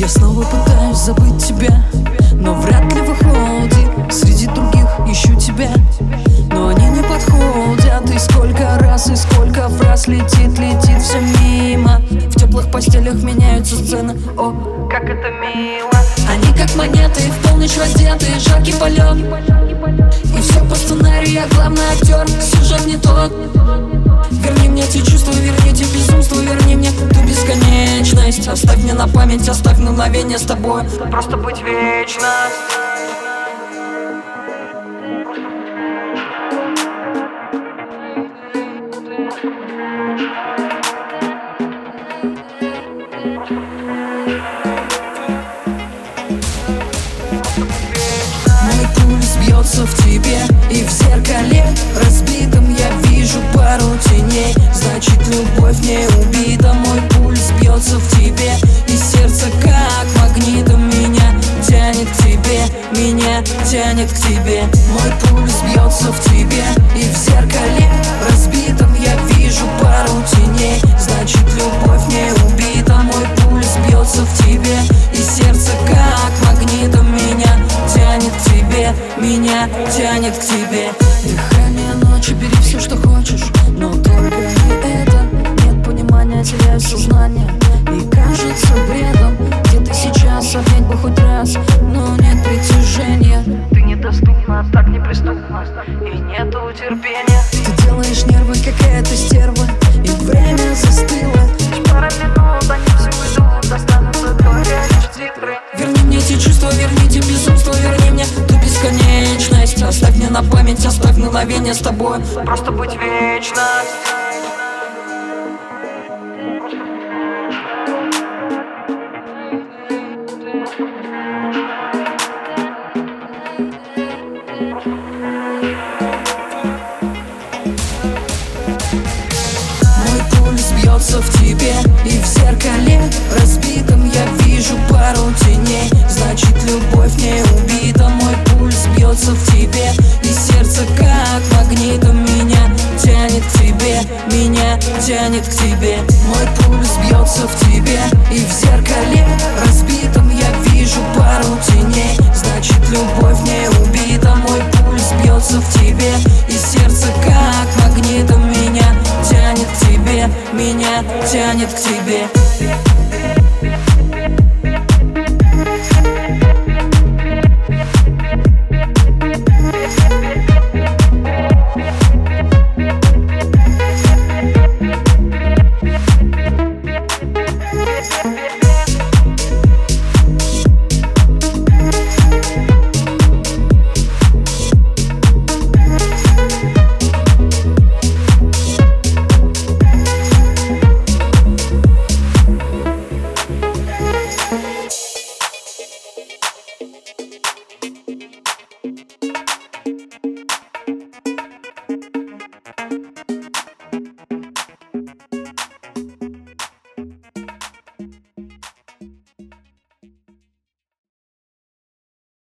снова пытаюсь забыть тебя, но вряд ли выходит. Среди других ищу тебя, но они не подходят. И сколько раз, и сколько фраз летит все мимо. В теплых постелях меняются сцены, о, как это мило. Они как монеты, в полночь одеты, жаркий полет. И все по сценарию, я главный актер, сюжет не тот. Верни мне те чувства, верни те безумства, верни мне ту бесконечность. Оставь мне на память, оставь на мгновение с тобой, просто быть вечно. Мой пульс бьется в тебе, и в зеркале разбитом я вижу пару теней. Значит, любовь не убита. Мой пульс бьется в тебе, и сердце как магнитом меня тянет к тебе, меня тянет к тебе. Мой пульс бьется в тебе, и в зеркале разбитом я вижу пару теней. Значит, любовь не убита. Мой пульс бьется в тебе, и сердце как магнитом меня тянет к тебе, меня тянет к тебе. Дыхание ночи, бери все, что хочешь, но только не это. Нет понимания, теряю сознание, и кажется бредом. Где ты сейчас, обнять бы хоть раз, но нет притяжения. Ты недоступна, так неприступна, и нету терпения. Ты делаешь нервы, какая-то стерва, и время застыло. Пара минут, они все уйдут, останутся только лишь титры. Верни мне те чувства, верни те безумства, верни мне ту бесконечность. Оставь мне на память, оставь мгновение с тобой, просто быть вечно. Мой пульс бьется в тебе, и в зеркале разбитом я вижу пару теней. Значит, любовь не убита. Мой пульс бьется в тебе, и сердце как магнитом меня тянет к тебе, меня тянет к тебе.